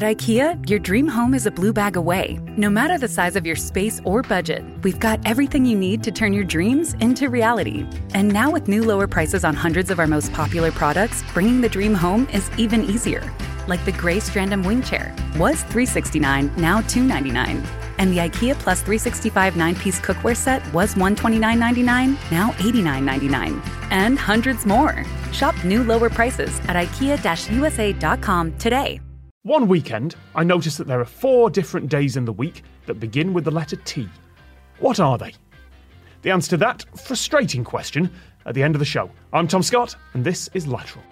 At IKEA, your dream home is a blue bag away. No matter the size of your space or budget, we've got everything you need to turn your dreams into reality. And now with new lower prices on hundreds of our most popular products, bringing the dream home is even easier. Like the gray Strandom wing chair was $369, now $299. And the IKEA Plus 365 9-piece cookware set was $129.99, now $89.99. And hundreds more. Shop new lower prices at IKEA-USA.com today. One weekend, I noticed that there are 4 different days in the week that begin with the letter T. What are they? The answer to that frustrating question at the end of the show. I'm Tom Scott, and this is Lateral.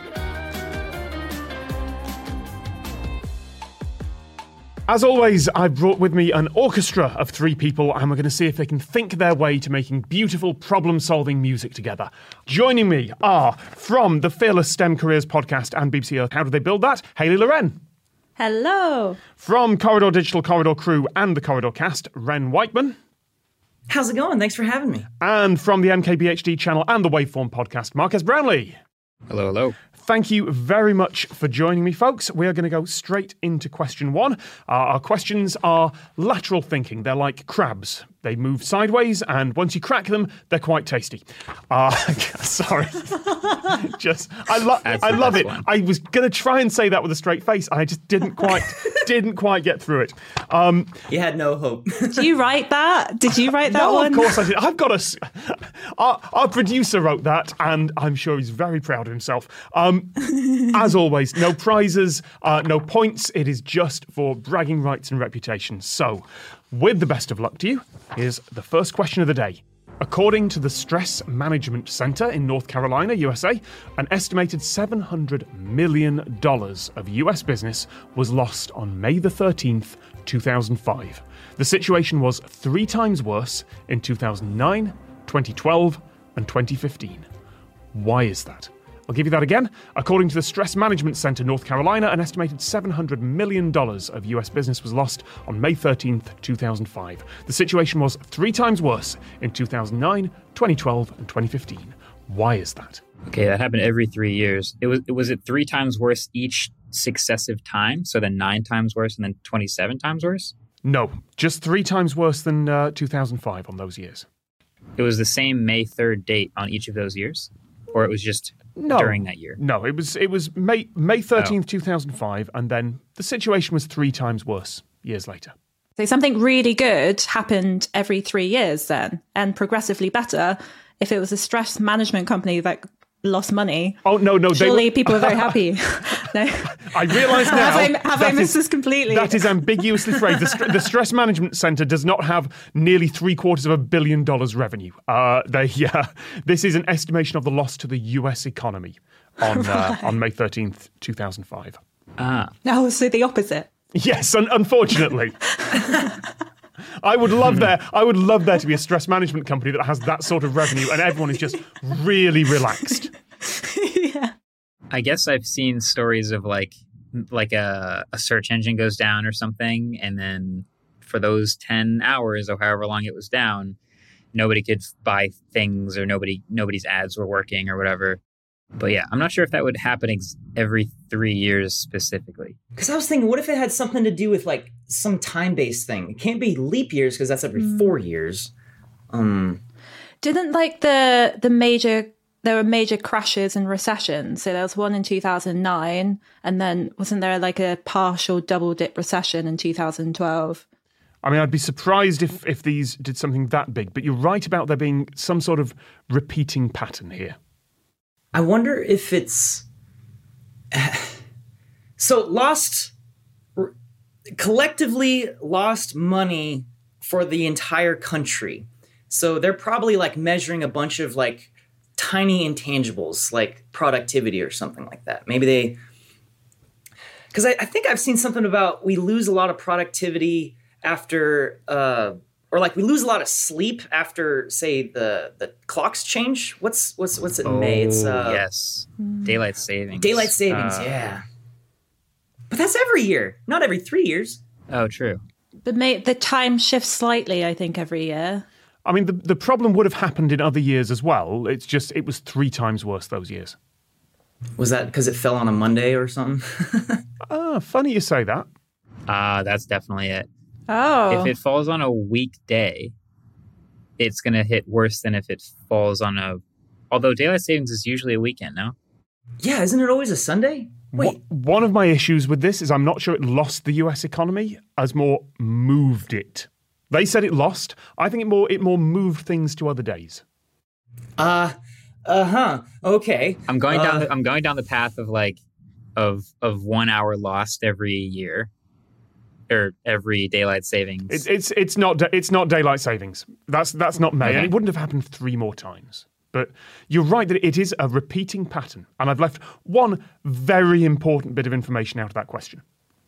As always, I've brought with me an orchestra of 3 people, and we're going to see if they can think their way to making beautiful problem-solving music together. Joining me are, from the Fearless STEM Careers podcast and BBC Earth, How Did They Build That? Hayley Loren. Hello. From Corridor Digital, Corridor Crew and the Corridor Cast, Ren Whiteman. How's it going? Thanks for having me. And from the MKBHD channel and the Waveform podcast, Marques Brownlee. Hello, hello. Thank you very much for joining me, folks. We are going to go straight into question 1. Our questions are lateral thinking. They're like crabs. They move sideways, and once you crack them, they're quite tasty. Sorry. I love it. One. I was going to try and say that with a straight face. I just didn't quite get through it. You had no hope. Did you write that? Did you write that no, one? Of course I did. I've got our producer wrote that, and I'm sure he's very proud of himself. As always, no prizes, no points. It is just for bragging rights and reputation. So, with the best of luck to you, here's the first question of the day. According to the Stress Management Center in North Carolina, USA, an estimated $700 million of US business was lost on May the 13th, 2005. The situation was 3 times worse in 2009, 2012, and 2015. Why is that? I'll give you that again. According to the Stress Management Center, North Carolina, an estimated $700 million of US business was lost on May 13th, 2005. The situation was 3 times worse in 2009, 2012, and 2015. Why is that? Okay, that happened every 3 years. Was it 3 times worse each successive time? So then 9 times worse and then 27 times worse? No, just 3 times worse than 2005 on those years. It was the same May 3rd date on each of those years? Or it was just during that year? No, it was May 13th, 2005, and then the situation was 3 times worse years later. So something really good happened every 3 years then, and progressively better if it was a stress management company that lost money. Oh, no. Surely people are very happy. No. I realise now... Have I missed this completely? That is ambiguously phrased. The Stress Management Center does not have nearly $750 million revenue. This is an estimation of the loss to the US economy on May 13th, 2005. No, so the opposite. Yes, unfortunately. I would love there to be a stress management company that has that sort of revenue and everyone is just really relaxed. Yeah. I guess I've seen stories of like a search engine goes down or something, and then for those 10 hours or however long it was down, nobody could buy things or nobody's ads were working or whatever. But yeah, I'm not sure if that would happen every 3 years specifically. Because I was thinking, what if it had something to do with like some time-based thing? It can't be leap years because that's every 4 years. Didn't like there were major crashes and recessions. So there was one in 2009, and then wasn't there like a partial double dip recession in 2012? I mean, I'd be surprised if these did something that big, but you're right about there being some sort of repeating pattern here. I wonder if it's... collectively lost money for the entire country. So they're probably like measuring a bunch of like tiny intangibles like productivity or something like that. Maybe they... Because I think I've seen something about we lose a lot of productivity after... or like we lose a lot of sleep after, say, the clocks change. What's it in May? It's yes, daylight savings. Daylight savings, yeah. But that's every year, not every 3 years. Oh, true. But the time shifts slightly, I think, every year. I mean, the problem would have happened in other years as well. It's just it was 3 times worse those years. Was that because it fell on a Monday or something? Funny you say that. That's definitely it. Oh. If it falls on a weekday, it's going to hit worse than if it falls on a... Although daylight savings is usually a weekend, no? Yeah, isn't it always a Sunday? Wait. One of my issues with this is I'm not sure it lost the US economy as more moved it. They said it lost. I think it more moved things to other days. Okay. I'm going down the path of like of 1 hour lost every year, or every daylight savings. It's not daylight savings. That's not May, Okay. and it wouldn't have happened 3 more times. But you're right that it is a repeating pattern, and I've left one very important bit of information out of that question.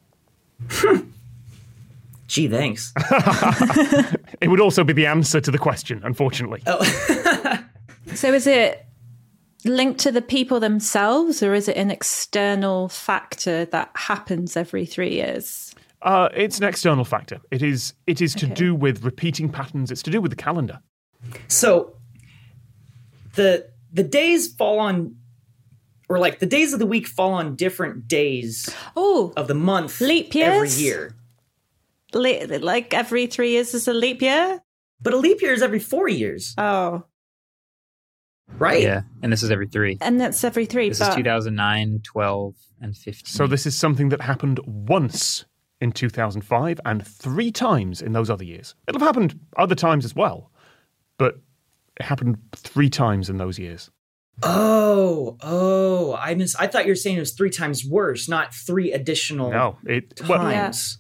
Gee, thanks. It would also be the answer to the question, unfortunately. So is it linked to the people themselves, or is it an external factor that happens every 3 years? It's an external factor. It is to do with repeating patterns. It's to do with the calendar. So the days fall on, or like the days of the week fall on different days Oh, of the month leap every years? year. Like every 3 years is a leap year? But a leap year is every 4 years, Oh, right? Yeah, and this is every 3. and that's every 3. This is 2009, 12, and 15. So this is something that happened once in 2005 and 3 times in those other years. It'll have happened other times as well, but it happened 3 times in those years. Oh, I thought you were saying it was 3 times worse, not 3 additional No, times.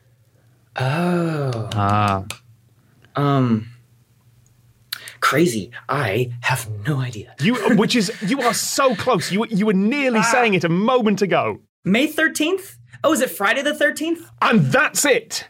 Oh. Crazy. I have no idea. you are so close. You were nearly saying it a moment ago. May 13th? Oh, is it Friday the 13th? And that's it.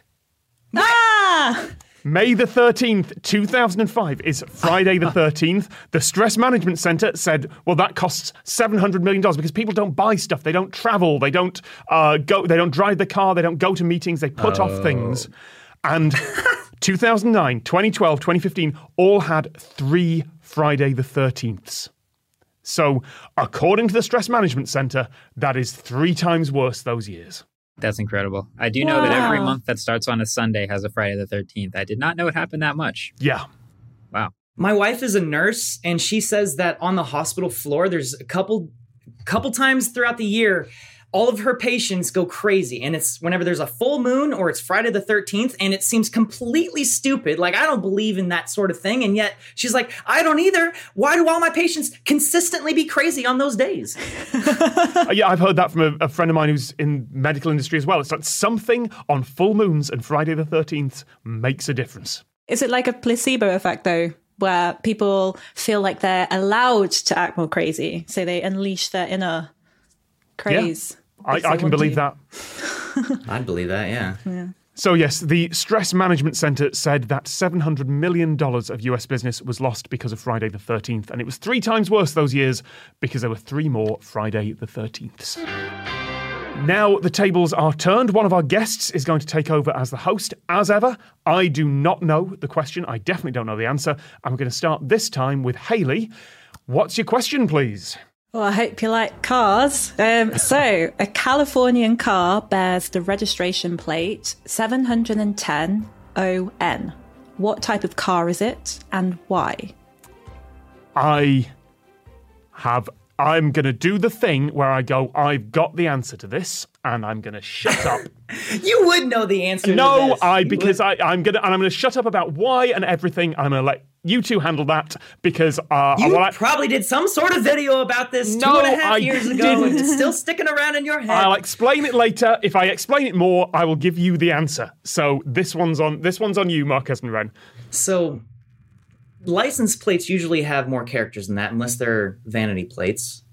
May the 13th, 2005 is Friday the 13th. The Stress Management Center said, well, that costs $700 million because people don't buy stuff. They don't travel. They don't they don't drive the car. They don't go to meetings. They put off things. And 2009, 2012, 2015 all had 3 Friday the 13ths. So according to the Stress Management Center, that is 3 times worse those years. That's incredible. I do know that every Wow. month that starts on a Sunday has a Friday the 13th. I did not know it happened that much. Yeah. Wow. My wife is a nurse, and she says that on the hospital floor, there's a couple times throughout the year, all of her patients go crazy. And it's whenever there's a full moon or it's Friday the 13th, and it seems completely stupid. Like, I don't believe in that sort of thing. And yet she's like, I don't either. Why do all my patients consistently be crazy on those days? Yeah, I've heard that from a friend of mine who's in medical industry as well. It's like something on full moons and Friday the 13th makes a difference. Is it like a placebo effect, though, where people feel like they're allowed to act more crazy, so they unleash their inner craze? I can believe that. I'd believe that, yeah. So yes, the Stress Management Center said that $700 million of US business was lost because of Friday the 13th, and it was 3 times worse those years because there were 3 more Friday the 13ths. Now the tables are turned. One of our guests is going to take over as the host. As ever, I do not know the question. I definitely don't know the answer. I'm going to start this time with Hayley. What's your question, please? Well, I hope you like cars. So, a Californian car bears the registration plate 710ON. What type of car is it and why? I'm going to do the thing where I go, I've got the answer to this, and I'm going to shut up. You would know the answer No, to this. I'm going to shut up about why and everything. I'm going to let you two handle that because You probably did some sort of video about this No, 2.5 years ago, and didn't. it's still sticking around in your head. I'll explain it later. If I explain it more, I will give you the answer. So this one's on you, Marcus and Ren. So, license plates usually have more characters than that, unless they're vanity plates.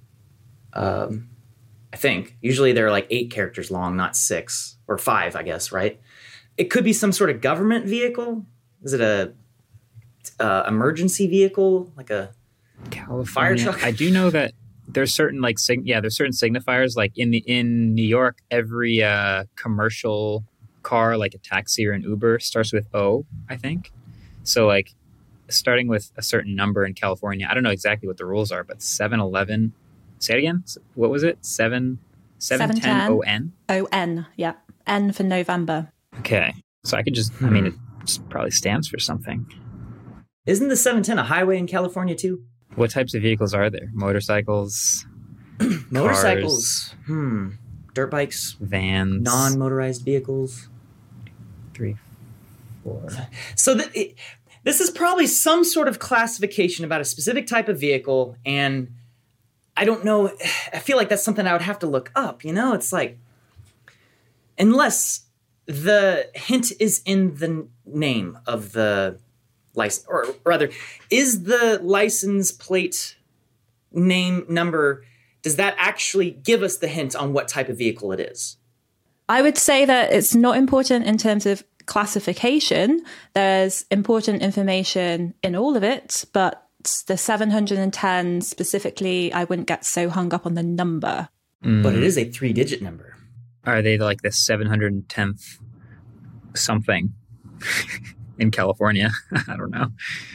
I think. Usually they're like 8 characters long, not 6. Or 5, I guess, right? It could be some sort of government vehicle. Is it a emergency vehicle? Like a fire truck? I do know that there's certain there's certain signifiers. Like in New York, every commercial car, like a taxi or an Uber, starts with O, I think. So like starting with a certain number in California, I don't know exactly what the rules are, but 7-Eleven. Say it again. What was it? 7. 710 ON? ON, yeah. N for November. Okay. So I could just, I mean, it just probably stands for something. Isn't the 710 a highway in California too? What types of vehicles are there? Motorcycles? Motorcycles. Dirt bikes. Vans? Non-motorized vehicles. 3, 4. So this is probably some sort of classification about a specific type of vehicle, and I don't know. I feel like that's something I would have to look up. You know, it's like, unless the hint is in the name of the license, or rather, is the license plate name number, does that actually give us the hint on what type of vehicle it is? I would say that it's not important in terms of classification. There's important information in all of it, but the 710 specifically, I wouldn't get so hung up on the number. But it is a 3-digit number. Are they like the 710th something in California? I don't know.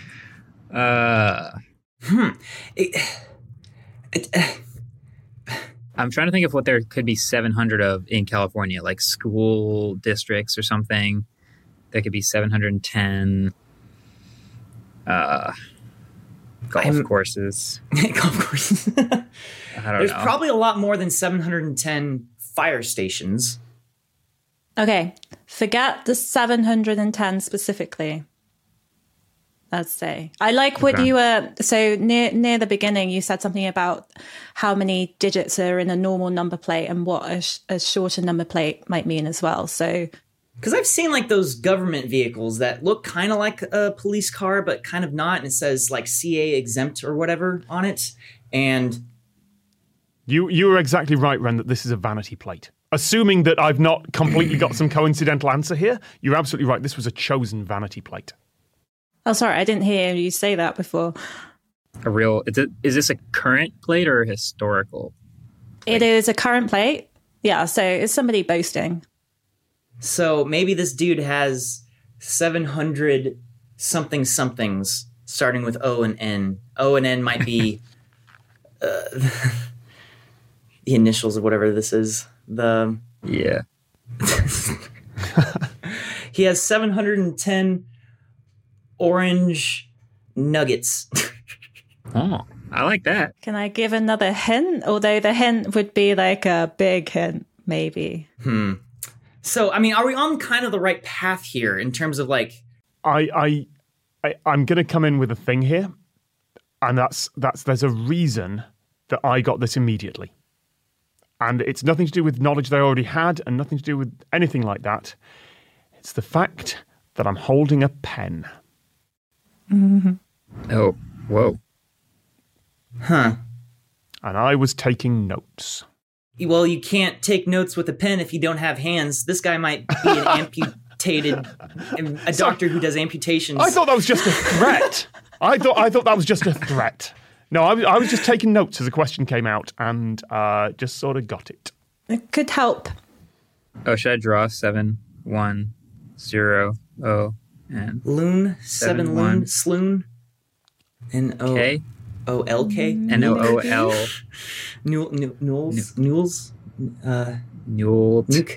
I'm trying to think of what there could be 700 of in California, like school districts or something. There could be 710 golf courses. Golf courses. I don't know. There's probably a lot more than 710 fire stations. Okay, forget the 710 specifically. Let's say. I like what you were, so near the beginning, you said something about how many digits are in a normal number plate and what a shorter number plate might mean as well. So, because I've seen like those government vehicles that look kind of like a police car, but kind of not. And it says like CA exempt or whatever on it. And you were exactly right, Ren, that this is a vanity plate. Assuming that I've not completely got some coincidental answer here, you're absolutely right. This was a chosen vanity plate. Oh, sorry, I didn't hear you say that before. Is this a current plate or a historical plate? It is a current plate. Yeah, so it's somebody boasting. So maybe this dude has 700 somethings starting with O and N. O and N might be the initials of whatever this is. Yeah. He has 710 orange nuggets. Oh, I like that. Can I give another hint? Although the hint would be like a big hint, maybe. So, I mean, are we on kind of the right path here in terms of like... I'm going to come in with a thing here, and that's there's a reason that I got this immediately. And it's nothing to do with knowledge that I already had and nothing to do with anything like that. It's the fact that I'm holding a pen. Oh, whoa. Huh. And I was taking notes. Well, you can't take notes with a pen if you don't have hands. This guy might be an amputated, a doctor who does amputations. I thought that was just a threat. I thought that was just a threat. No, I was just taking notes as a question came out and just sort of got it. It could help. Oh, should I draw 7, 1, 0, O, N? Loon, 7 loon, sloon. N-O. K? O-L-K? N-O-O-L. Nules? Newt. Nuke?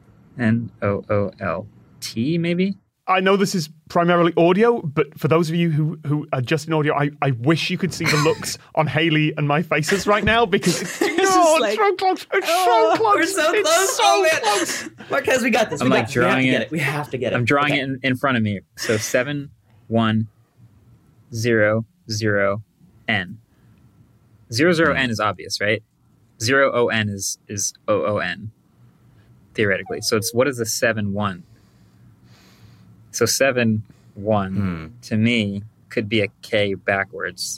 N-O-O-L-T, maybe? I know this is primarily audio, but for those of you who are just in audio, I wish you could see the looks on Haley and my faces right now because it's so close. It's so close. We're so it's close. So close. Marquez, we got this. I'm like drawing it. We have to get it. I'm drawing it in front of me. So 7, 1, 0, 0, N. 0, N is obvious, right? 0, O-N is O-O-N, theoretically. So it's, what is a 7, 1? So 7, 1, to me, could be a K backwards.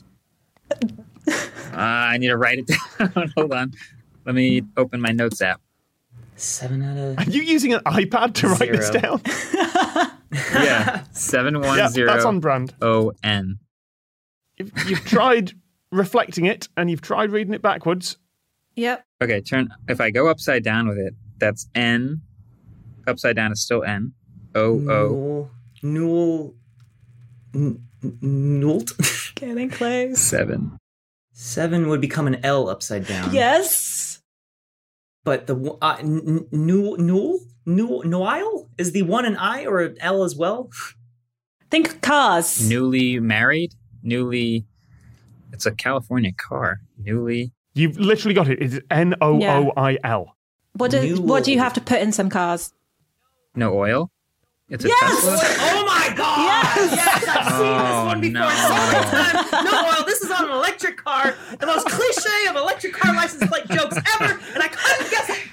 I need to write it down. Hold on. Let me open my notes app. 7 out of... Are you using an iPad to write this down? Yeah. 7, 1, 0, that's on brand. O-N. You've tried reflecting it, and you've tried reading it backwards. Yep. Okay, if I go upside down with it, that's N. Upside down is still N. O-O. Newt. Getting close. 7. 7 would become an L upside down. Yes. But the Noel is the one an I or an L as well? Think cars. Newly married? It's a California car. Newly. You've literally got it. It's Nooil. What do you have to put in some cars? No oil? It's a Yes! Tesla? Oh my god! Yes, I've seen this one before so many times. No oil, this is on an electric car. The most cliche of electric car license plate jokes ever, and I couldn't guess it.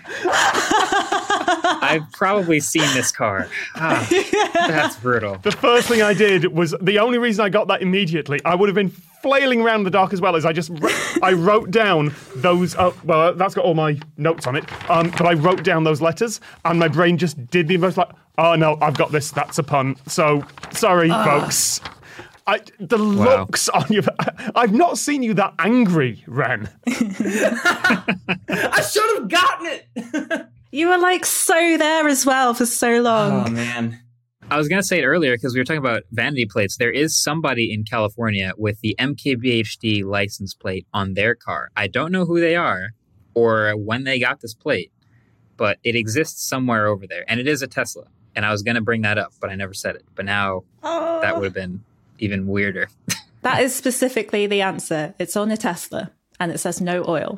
I've probably seen this car. That's brutal. The first thing I did was, the only reason I got that immediately, I would have been flailing around in the dark as well, as I wrote down those, well, that's got all my notes on it, but I wrote down those letters, and my brain just did the most like, oh no, I've got this, that's a pun. So, sorry, folks. The looks on you, I've not seen you that angry, Ren. I should have gotten it. You were like so there as well for so long. Oh man. I was going to say it earlier because we were talking about vanity plates. There is somebody in California with the MKBHD license plate on their car. I don't know who they are or when they got this plate, but it exists somewhere over there. And it is a Tesla. And I was going to bring that up, but I never said it. But now that would have been even weirder. That is specifically the answer. It's on a Tesla and it says no oil.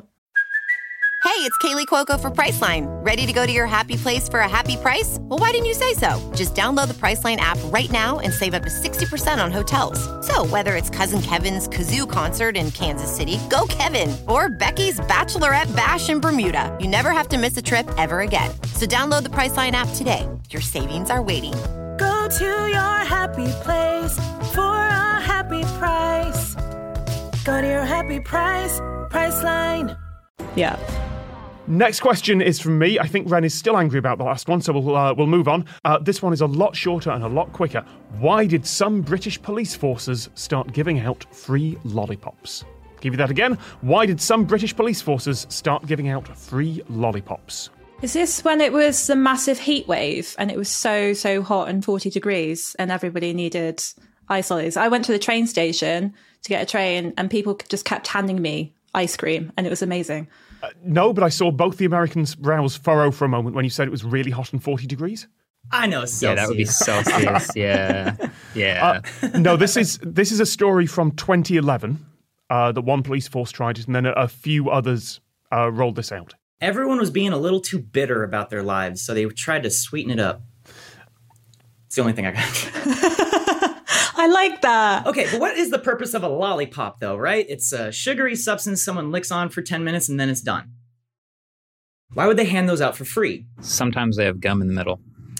Hey, it's Kaylee Cuoco for Priceline. Ready to go to your happy place for a happy price? Well, why didn't you say so? Just download the Priceline app right now and save up to 60% on hotels. So whether it's Cousin Kevin's Kazoo Concert in Kansas City, go Kevin, or Becky's Bachelorette Bash in Bermuda, you never have to miss a trip ever again. So download the Priceline app today. Your savings are waiting. Go to your happy place for a happy price. Go to your happy price, Priceline. Yeah. Next question is from me. I think Ren is still angry about the last one, so we'll move on. This one is a lot shorter and a lot quicker. Why did some British police forces start giving out free lollipops? Give you that again. Why did some British police forces start giving out free lollipops? Is this when it was the massive heat wave and it was so hot and 40 degrees and everybody needed ice lollies? I went to the train station to get a train and people just kept handing me ice cream and it was amazing. No, but I saw both the Americans' brows furrow for a moment when you said it was really hot and 40 degrees. I know, Celsius. Yeah, that would be Celsius. Yeah. No, this is a story from 2011 that one police force tried it, and then a few others rolled this out. Everyone was being a little too bitter about their lives, so they tried to sweeten it up. It's the only thing I got. I like that. Okay, but what is the purpose of a lollipop, though, right? It's a sugary substance someone licks on for 10 minutes and then it's done. Why would they hand those out for free? Sometimes they have gum in the middle.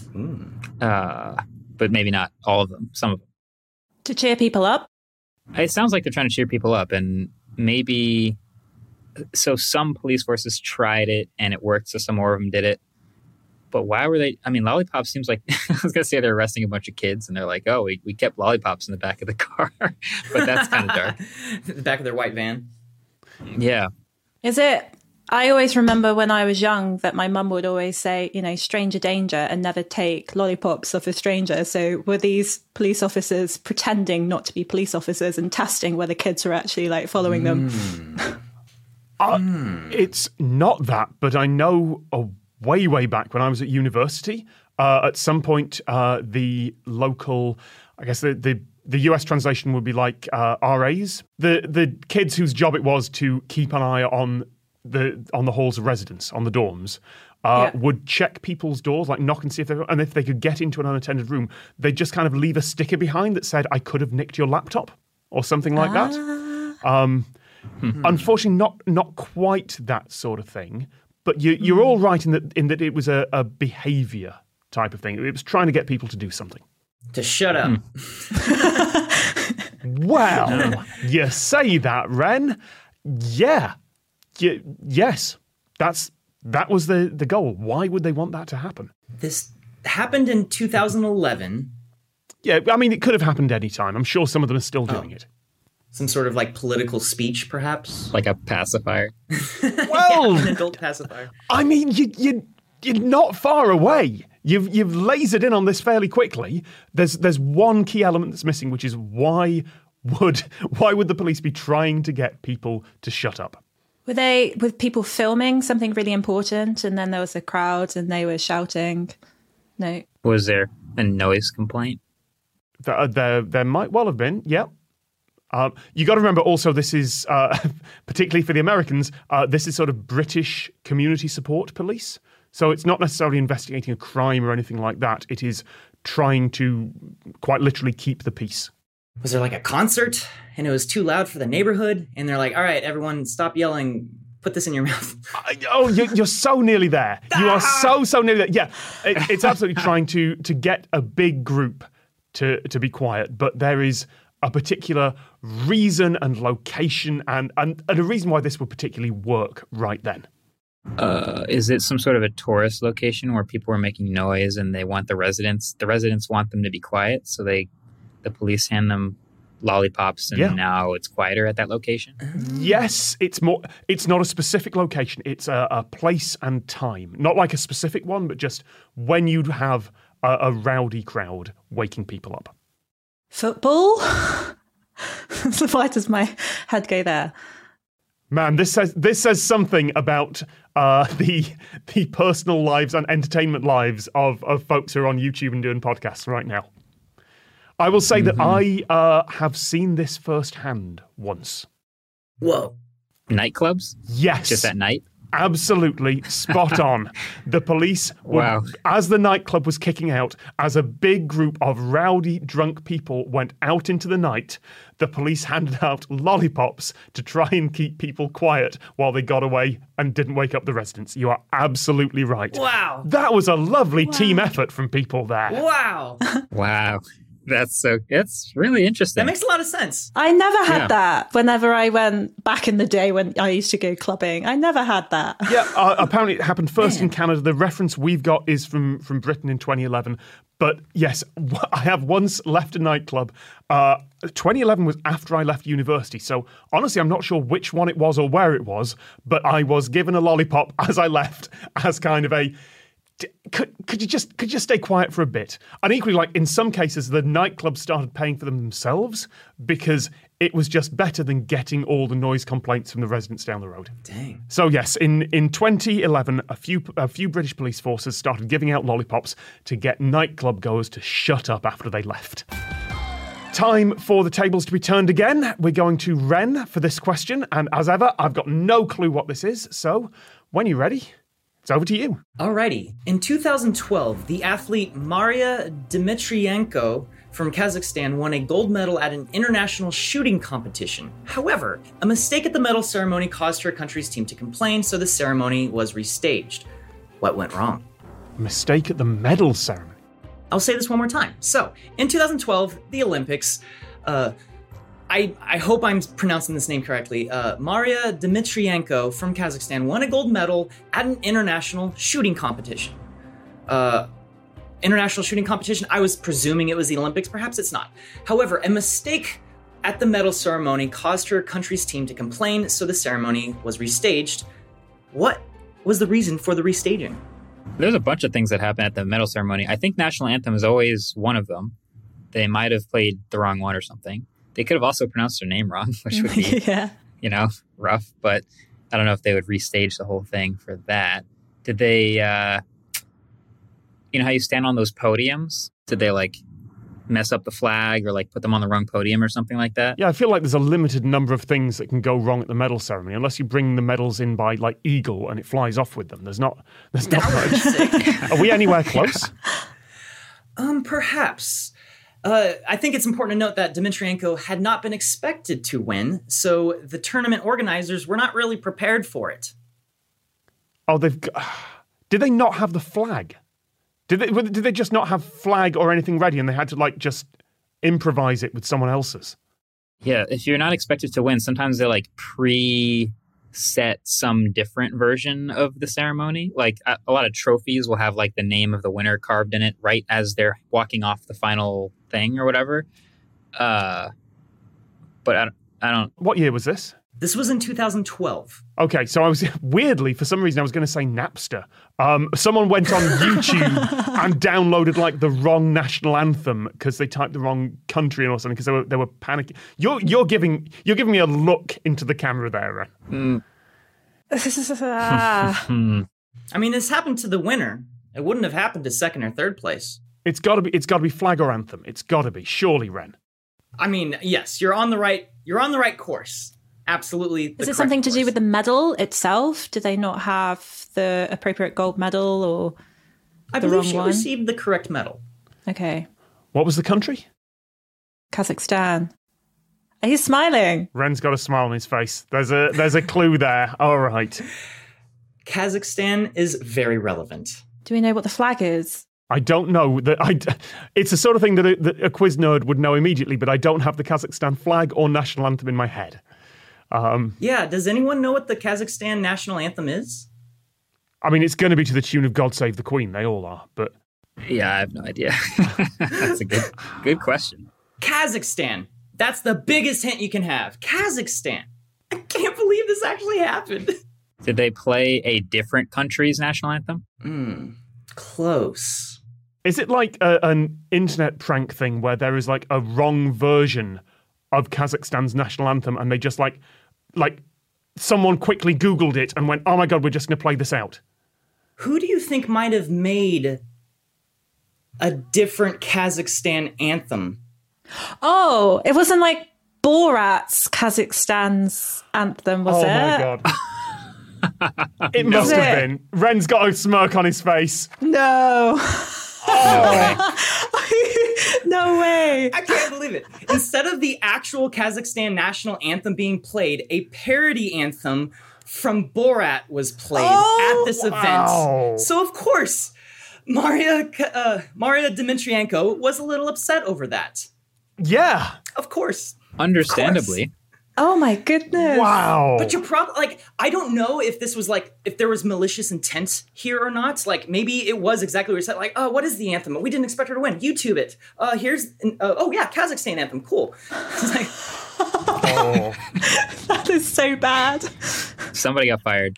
But maybe not all of them. Some of them. To cheer people up? It sounds like they're trying to cheer people up, and maybe... So some police forces tried it, and it worked, so some more of them did it. But why were they... I mean, lollipops seems like... I was going to say they're arresting a bunch of kids, and they're like, oh, we kept lollipops in the back of the car. But that's kind of dark. The back of their white van. Yeah. Is it... I always remember when I was young that my mum would always say, stranger danger and never take lollipops off a stranger. So were these police officers pretending not to be police officers and testing whether kids were actually like following them? It's not that, but I know way back when I was at university, at some point the local, I guess the US translation would be like RAs, the kids whose job it was to keep an eye on the halls of residence, on the dorms, would check people's doors, like knock and see if they could get into an unattended room, they'd just kind of leave a sticker behind that said, I could have nicked your laptop, or something like that. Unfortunately, not quite that sort of thing, but you're all right in that it was a behaviour type of thing. It was trying to get people to do something. To shut up. Well, you say that, Ren. Yeah. Yes, that was the goal. Why would they want that to happen? This happened in 2011. Yeah, I mean, it could have happened any time. I'm sure some of them are still doing it. Some sort of like political speech, perhaps? Like a pacifier. Well, an adult pacifier. I mean, you're not far away. You've lasered in on this fairly quickly. There's one key element that's missing, which is why would the police be trying to get people to shut up? with people filming something really important, and then there was a crowd and they were shouting? No. Was there a noise complaint? There might well have been, yeah. You got to remember also this is, particularly for the Americans, this is sort of British community support police. So it's not necessarily investigating a crime or anything like that. It is trying to quite literally keep the peace. Was there like a concert and it was too loud for the neighborhood? And they're like, all right, everyone stop yelling. Put this in your mouth. You're so nearly there. You are so nearly there. Yeah, it's absolutely trying to get a big group to be quiet. But there is a particular reason and location and a reason why this would particularly work right then. Is it some sort of a tourist location where people are making noise and they want the residents want them to be quiet, so the police hand them lollipops and now it's quieter at that location? Yes, it's not a specific location. It's a place and time. Not like a specific one, but just when you'd have a rowdy crowd waking people up. Football? So why does my head go there? Man, this says something about the personal lives and entertainment lives of folks who are on YouTube and doing podcasts right now. I will say that I have seen this firsthand once. Whoa. Nightclubs? Yes. Just at night? Absolutely spot on. The police, as the nightclub was kicking out, as a big group of rowdy, drunk people went out into the night, the police handed out lollipops to try and keep people quiet while they got away and didn't wake up the residents. You are absolutely right. Wow. That was a lovely team effort from people there. Wow. Wow. That's really interesting. That makes a lot of sense. I never had that whenever I went back in the day when I used to go clubbing. I never had that. Yeah, apparently it happened first in Canada. The reference we've got is from Britain in 2011. But yes, I have once left a nightclub. 2011 was after I left university. So honestly, I'm not sure which one it was or where it was, but I was given a lollipop as I left as kind of a... Could you just stay quiet for a bit? And equally, like in some cases, the nightclub started paying for them themselves because it was just better than getting all the noise complaints from the residents down the road. Dang. So yes, in 2011, a few British police forces started giving out lollipops to get nightclub goers to shut up after they left. Time for the tables to be turned again. We're going to Ren for this question, and as ever, I've got no clue what this is. So when you're ready, it's over to you. Alrighty. In 2012, the athlete Maria Dmitrienko from Kazakhstan won a gold medal at an international shooting competition. However, a mistake at the medal ceremony caused her country's team to complain, so the ceremony was restaged. What went wrong? Mistake at the medal ceremony. I'll say this one more time. So, in 2012, the Olympics, I hope I'm pronouncing this name correctly. Maria Dmitrienko from Kazakhstan won a gold medal at an international shooting competition. International shooting competition, I was presuming it was the Olympics. Perhaps it's not. However, a mistake at the medal ceremony caused her country's team to complain, so the ceremony was restaged. What was the reason for the restaging? There's a bunch of things that happen at the medal ceremony. I think national anthem is always one of them. They might have played the wrong one or something. They could have also pronounced their name wrong, which would be, rough. But I don't know if they would restage the whole thing for that. Did they, how you stand on those podiums? Did they, mess up the flag or, put them on the wrong podium or something like that? Yeah, I feel like there's a limited number of things that can go wrong at the medal ceremony, unless you bring the medals in by, eagle and it flies off with them. There's not much. Are we anywhere close? Perhaps. I think it's important to note that Dmitrienko had not been expected to win, so the tournament organizers were not really prepared for it. Oh, did they not have the flag? Did they just not have flag or anything ready and they had to, just improvise it with someone else's? Yeah, if you're not expected to win, sometimes they, pre-set some different version of the ceremony. A lot of trophies will have, the name of the winner carved in it right as they're walking off the final thing or whatever. But I don't... What year was this? This was in 2012. Okay, so I was weirdly, for some reason, I was going to say Napster. Someone went on YouTube and downloaded the wrong national anthem because they typed the wrong country in or something because they were panicking. You're giving me a look into the camera there, Ren. Ah. I mean, this happened to the winner. It wouldn't have happened to second or third place. It's got to be flag or anthem. It's got to be. Surely, Ren. I mean, yes, you're on the right course. Absolutely. Is it something to do with the medal itself? Do they not have the appropriate gold medal or I the believe wrong she one? received the correct medal. Okay. What was the country? Kazakhstan. He's smiling. Ren's got a smile on his face. There's a clue there. All right. Kazakhstan is very relevant. Do we know what the flag is? I don't know. It's the sort of thing that a quiz nerd would know immediately, but I don't have the Kazakhstan flag or national anthem in my head. Yeah, does anyone know what the Kazakhstan national anthem is? I mean, it's going to be to the tune of God Save the Queen. They all are, but... Yeah, I have no idea. That's a good question. Kazakhstan. That's the biggest hint you can have. Kazakhstan. I can't believe this actually happened. Did they play a different country's national anthem? Close. Is it like an internet prank thing where there is like a wrong version of Kazakhstan's national anthem and they just like someone quickly Googled it and went, oh my God, we're just going to play this out? Who do you think might have made a different Kazakhstan anthem? Oh, it wasn't like Borat's Kazakhstan's anthem, was it? Oh my God. It must have been. Ren's got a smirk on his face. No. No way. I can't believe it. Instead of the actual Kazakhstan national anthem being played, a parody anthem from Borat was played at this event. So of course, Maria Dmitrienko was a little upset over that. Yeah. Of course. Understandably. Oh my goodness. Wow. But you're probably I don't know if this was if there was malicious intent here or not. Like maybe it was exactly what you said. Like, oh, what is the anthem? We didn't expect her to win. YouTube it. Kazakhstan anthem. Cool. It's like, That is so bad. Somebody got fired.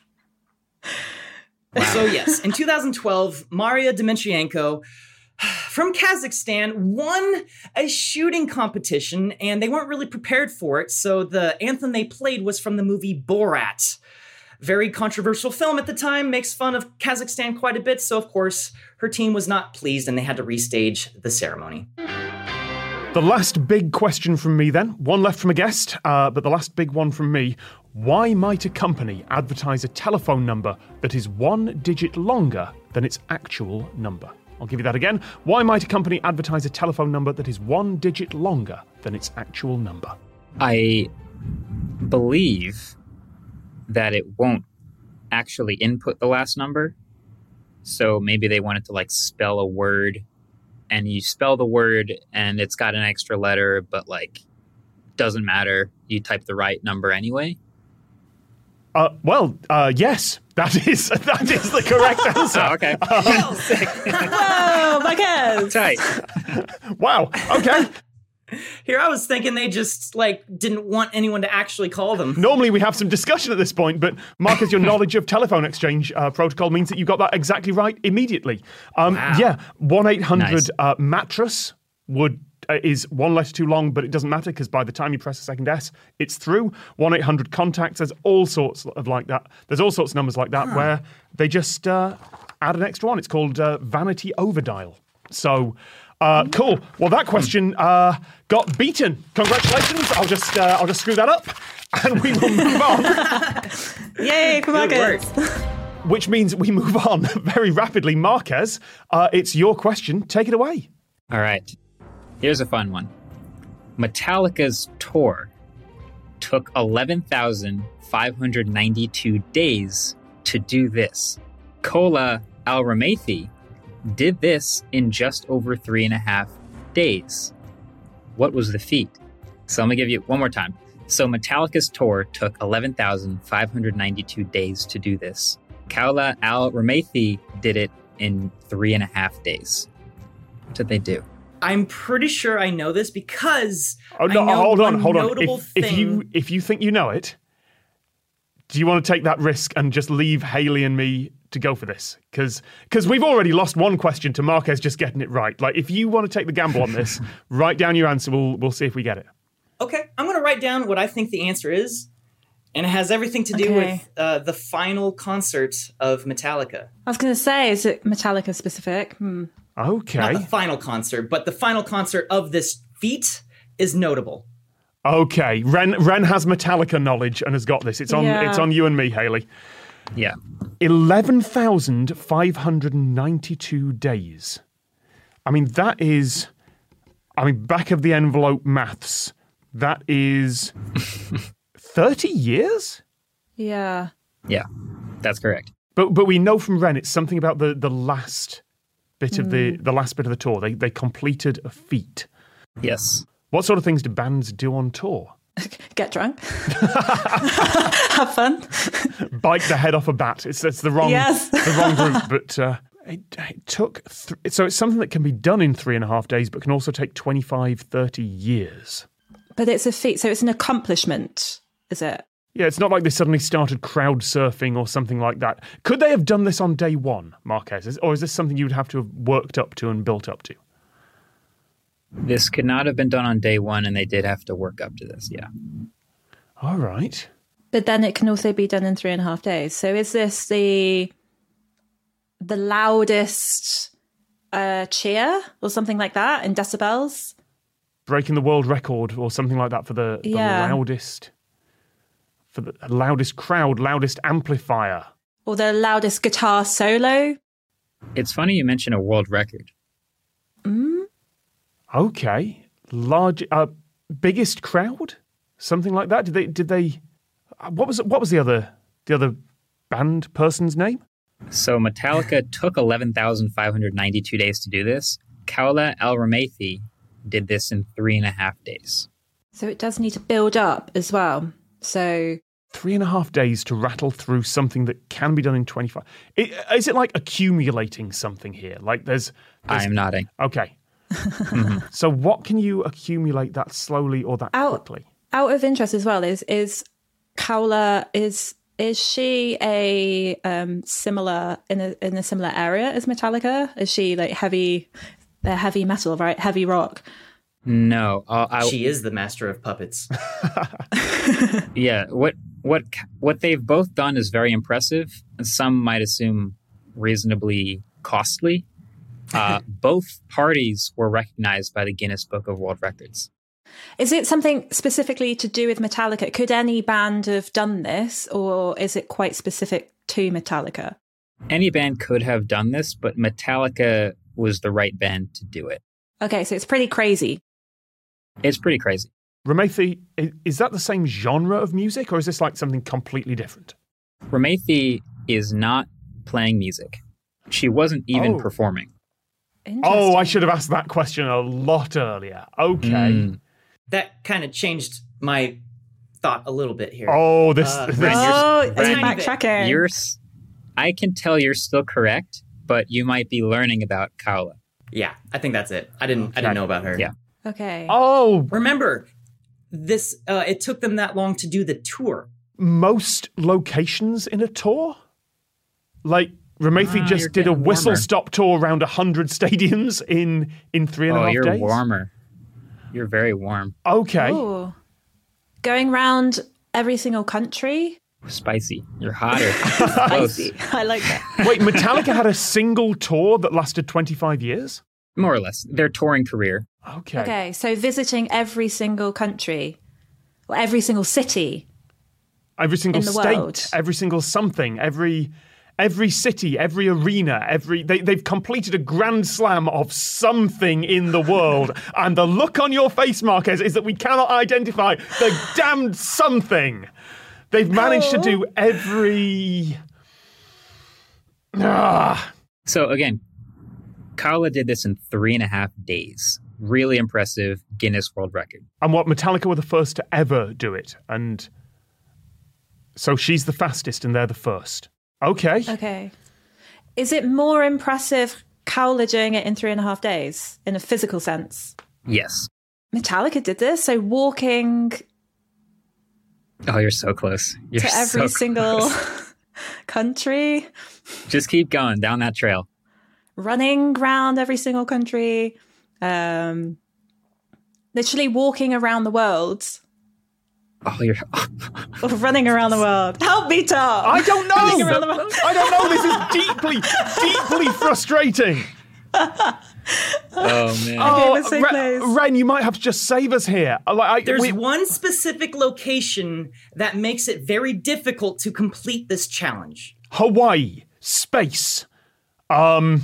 So yes, in 2012, Maria Dmitrienko from Kazakhstan won a shooting competition, and they weren't really prepared for it, so the anthem they played was from the movie Borat. Very controversial film at the time, makes fun of Kazakhstan quite a bit, so of course, her team was not pleased and they had to restage the ceremony. The last big question from me then, one left from a guest, but the last big one from me. Why might a company advertise a telephone number that is 1 digit longer than its actual number? I'll give you that again. Why might a company advertise a telephone number that is 1 digit longer than its actual number? I believe that it won't actually input the last number. So maybe they wanted to spell a word, and you spell the word and it's got an extra letter, but doesn't matter. You type the right number anyway. Yes, that is the correct answer. Okay. Whoa, my God. Tight. Wow. Okay. Here I was thinking they just didn't want anyone to actually call them. Normally we have some discussion at this point, but Marcus, your knowledge of telephone exchange protocol means that you got that exactly right immediately. Yeah, 1-800 mattress is one letter too long, but it doesn't matter because by the time you press the second S, it's through. 1-800 contacts. There's all sorts of like that. There's all sorts of numbers like that where they just add an extra one. It's called vanity overdial. So. Cool. Well, that question got beaten. Congratulations. I'll just screw that up, and we will move on. Yay, for Marcus. Which means we move on very rapidly. Marquez, it's your question. Take it away. All right. Here's a fun one. Metallica's tour took 11,592 days to do this. Kola Al-Ramathi did this in just over 3.5 days. What was the feat? So I'm going to give you one more time. So Metallica's tour took 11,592 days to do this. Kola Al-Ramathi did it in 3.5 days. What did they do? I'm pretty sure I know this because hold on. Notable thing. If you think you know it, do you want to take that risk and just leave Haley and me to go for this? Because we've already lost one question to Marquez just getting it right. If you want to take the gamble on this, write down your answer. We'll see if we get it. Okay, I'm going to write down what I think the answer is, And it has everything to do Okay. with the final concert of Metallica. I was going to say, is it Metallica specific? Okay. Not the final concert, but the final concert of this feat is notable. Okay. Ren has Metallica knowledge and has got this. It's on Yeah. it's on you and me, Haley. Yeah. 11,592 days. I mean, that is, back of the envelope maths. That is 30 years? Yeah. Yeah. That's correct. But we know from Ren it's something about the last bit of the last bit of the tour. They completed a feat. Yes. What sort of things do bands do on tour? Get drunk. Have fun. Bite the head off a bat. It's the wrong Yes. the wrong group. But it took so it's something that can be done in 3.5 days, but can also take 25, 30 years. But it's a feat, so it's an accomplishment, is it? Yeah, it's not like they suddenly started crowd surfing or something like that. Could they have done this on day one, Marquez? Or is this something you would have to have worked up to and built up to? This could not have been done on day one, and they did have to work up to this. Yeah. All right. But then it can also be done in 3.5 days. So is this the loudest cheer or something like that in decibels? Breaking the world record or something like that for the loudest crowd, loudest amplifier. Or the loudest guitar solo? It's funny you mention a world record. Okay. Biggest crowd? Something like that? Did they what was the other band person's name? So Metallica took 11,592 days to do this. Kaula El-Ramathi did this in 3.5 days. So it does need to build up as well. So 3.5 days to rattle through something that can be done in 25. Is it like accumulating something here? Like there's I am nodding. okay. So what can you accumulate that slowly or that quickly? out of interest as well, is Kaula, is she a similar in a similar area as Metallica? Is she like heavy metal, right? Heavy rock. No. She is the master of puppets. Yeah. What they've both done is very impressive. Some might assume reasonably costly. Both parties were recognized by the Guinness Book of World Records. Is it something specifically to do with Metallica? Could any band have done this, or is it quite specific to Metallica? Any band could have done this, but Metallica was the right band to do it. Okay, so it's pretty crazy. It's pretty crazy. Ramathi, is that the same genre of music, or is this like something completely different? Ramathi is not playing music. She wasn't even performing. Oh, I should have asked that question a lot earlier. Okay. That kind of changed my thought a little bit here. Oh, this. Are you Ren, backtracking? I can tell you're still correct, but you might be learning about Kaula. Yeah, I think that's it. I didn't know about her. Yeah. Okay. Oh, Remember, this it took them that long to do the tour. most locations in a tour? Like, Ramathi just you're did a getting whistle-stop tour around 100 stadiums in 3.5 you're days? warmer. You're very warm. Okay. Ooh. Going round every single country? Spicy. You're hotter. Spicy. I like that. Wait, Metallica had a single tour that lasted 25 years? More or less. Their touring career. Okay. Okay, so visiting every single country, or every single city. Every single in the state, world. every single something, every city, every arena, they've completed a grand slam of something in the world. And the look on your face, Marquez, is that we cannot identify the damned something. They've managed to do every... So again, Kaula did this in 3.5 days. Really impressive Guinness World Record. And what, Metallica were the first to ever do it. And so she's the fastest and they're the first. Okay. Okay. Is it more impressive Kaula doing it in 3.5 days in a physical sense? Yes. Metallica did this, so walking Oh, you're so close. You're to every so single close. country, Just keep going down that trail. running around every single country, literally walking around the world. Oh, you're. Running around the world. Help me, Tom. I don't Running around the know. world. I don't know. This is deeply frustrating. Oh man. Okay, we're so close. Ren, you might have to just save us here. There's one specific location that makes it very difficult to complete this challenge. Hawaii, space, the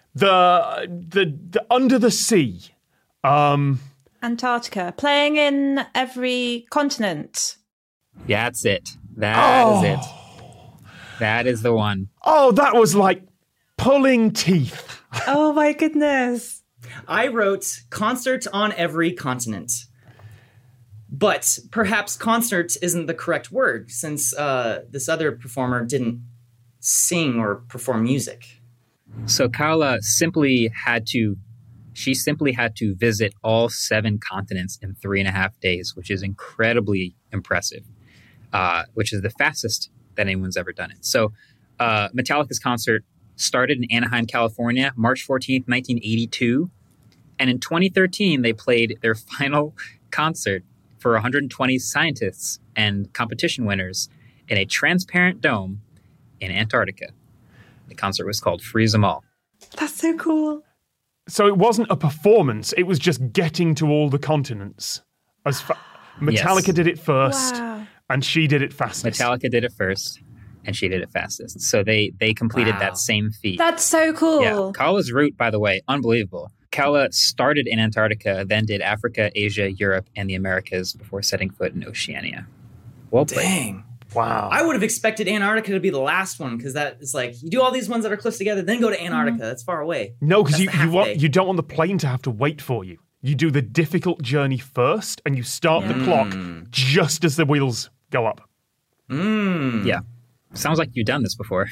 under the sea, Antarctica. Playing in every continent. Yeah, that's it. That is it. That is the one. Oh, that was like pulling teeth. Oh my goodness. I wrote concert on every continent. But perhaps concert isn't the correct word, since this other performer didn't sing or perform music. So Kaula simply had to visit all 7 continents in 3.5 days, which is incredibly impressive, which is the fastest that anyone's ever done it. So Metallica's concert started in Anaheim, California, March 14th, 1982. And in 2013, they played their final concert for 120 scientists and competition winners in a transparent dome in Antarctica. The concert was called Freeze 'Em All. That's so cool. So it wasn't a performance, it was just getting to all the continents. Metallica did it first, and she did it fastest. Metallica did it first, and she did it fastest. So they completed that same feat. That's so cool. Yeah. Kaula's route, by the way, unbelievable. Kaula started in Antarctica, then did Africa, Asia, Europe, and the Americas before setting foot in Oceania. Well played. Dang. Wow. I would have expected Antarctica to be the last one, because that is like, you do all these ones that are close together, then go to Antarctica. That's far away. No, because That's the half day. you don't want the plane to have to wait for you. You do the difficult journey first, and you start the clock just as the wheels go up. Yeah. Sounds like you've done this before.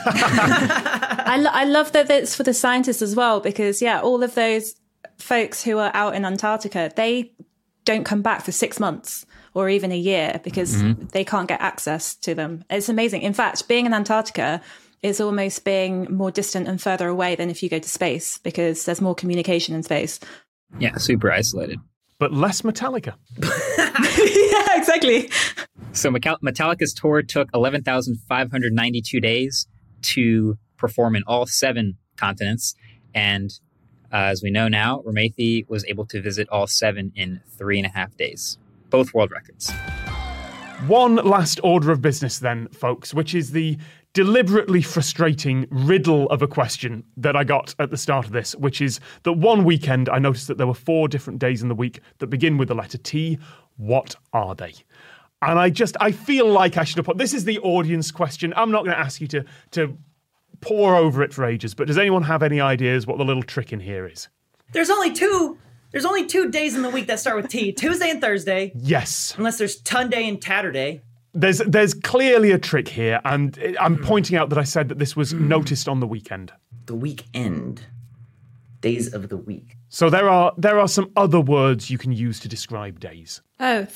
I love that it's for the scientists as well, because, all of those folks who are out in Antarctica, they don't come back for 6 months or even a year because they can't get access to them. It's amazing. In fact, being in Antarctica is almost being more distant and further away than if you go to space, because there's more communication in space. Yeah, super isolated. But less Metallica. Yeah, exactly. So Metallica's tour took 11,592 days to perform in all 7 continents. And as we know now, Ramethi was able to visit all 7 in 3.5 days. Both world records. One last order of business then, folks, which is the deliberately frustrating riddle of a question that I got at the start of this, which is that one weekend I noticed that there were 4 different days in the week that begin with the letter T. What are they? And I feel like I should have put, this is the audience question. I'm not going to ask you to pore over it for ages, but does anyone have any ideas what the little trick in here is? There's only two days in the week that start with T, Tuesday and Thursday. Yes. Unless there's Tunday and Tatterday. There's clearly a trick here, and I'm pointing out that I said that this was noticed on the weekend. The weekend. Days of the week. So there are some other words you can use to describe days. Oh,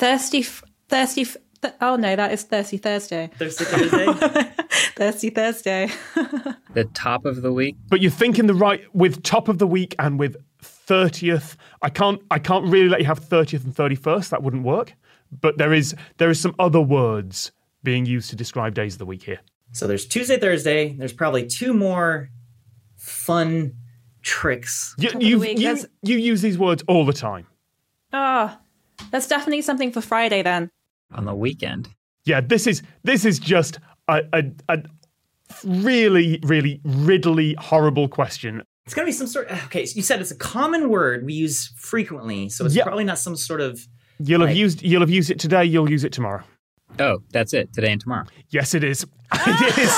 oh no, that is Thirsty Thursday. Thirsty Thursday? Thirsty Thursday. The top of the week. But you're thinking with top of the week and with 30th. I can't really let you have 30th and 31st. That wouldn't work. But there is some other words being used to describe days of the week here. So there's Tuesday, Thursday. There's probably 2 more fun tricks. You use these words all the time. Oh, that's definitely something for Friday then. On the weekend. Yeah, this is just a really, really riddly, horrible question. It's going to be some sort of... Okay, so you said it's a common word we use frequently, so it's probably not some sort of... You'll have used it today, you'll use it tomorrow. Oh, that's it. Today and tomorrow. Yes, it is. It is.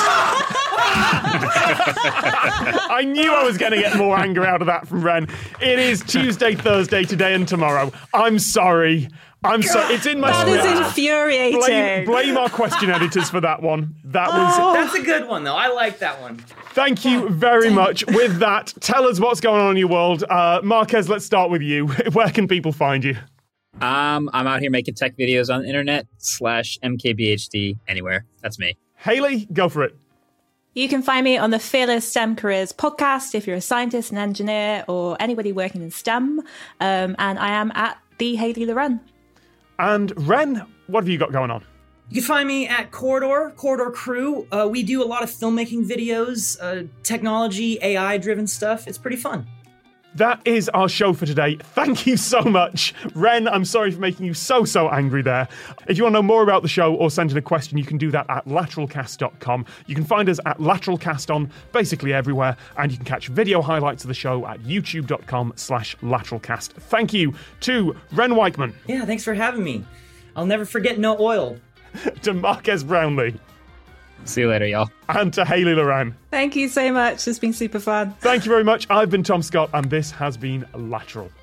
I knew I was going to get more anger out of that from Ren. It is Tuesday, Thursday, today and tomorrow. I'm sorry. It's in my script. That is infuriating. Blame our question editors for that one. That's a good one, though. I like that one. Thank you very much. With that, tell us what's going on in your world. Marquez, let's start with you. Where can people find you? I'm out here making tech videos on the internet /MKBHD anywhere. That's me. Haley, go for it. You can find me on the Fearless STEM Careers podcast if you're a scientist, an engineer, or anybody working in STEM. And I am at the Haley Loren. And Ren, what have you got going on? You can find me at Corridor Crew. We do a lot of filmmaking videos, technology, AI-driven stuff. It's pretty fun. That is our show for today. Thank you so much. Ren, I'm sorry for making you so angry there. If you want to know more about the show or send in a question, you can do that at lateralcast.com. You can find us at lateralcast on basically everywhere, and you can catch video highlights of the show at youtube.com/lateralcast. Thank you to Ren Weichman. Yeah, thanks for having me. I'll never forget no oil. To Marques Brownlee. See you later, y'all. And to Hayley Loran. Thank you so much. It's been super fun. Thank you very much. I've been Tom Scott, and this has been Lateral.